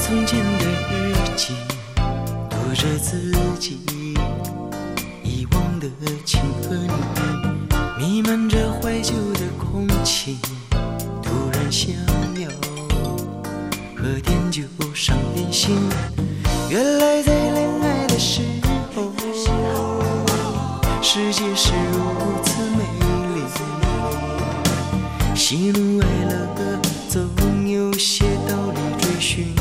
从前的日记，读着自己遗忘的情和你，弥漫着怀旧的空气，突然想要喝点酒伤点心。原来在恋爱的时候，世界是如此美丽，喜怒哀乐总有些道理追寻。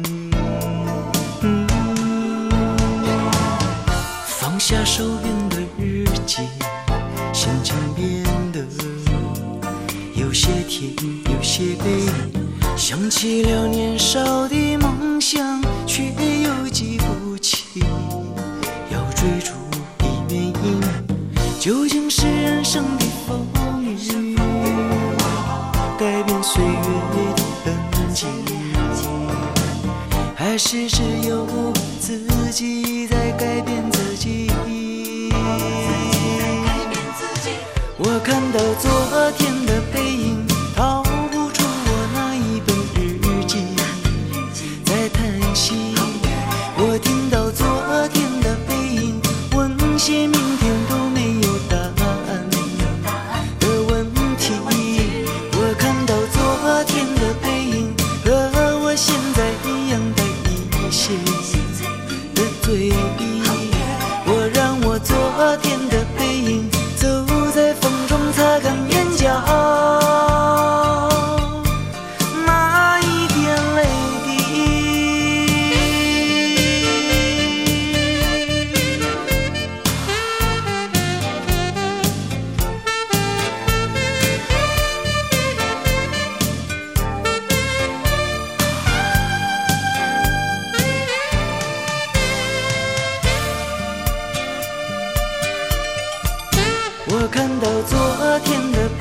放下手边的日记，心情变得有些甜有些悲，想起了年少的梦想，却又记不起要追逐的原因。究竟是人生的风雨改变岁月的痕迹，还是只有自己在改变自己？我看到昨天的背影，逃不出我那一本日记，在叹息。我听到昨天的背影，问些明天都没有答案的问题。我看到昨天的背影，和我现在一样带一些的醉意。我让我昨天的背影走在风中，擦干眼角那一点泪滴。我看到昨天的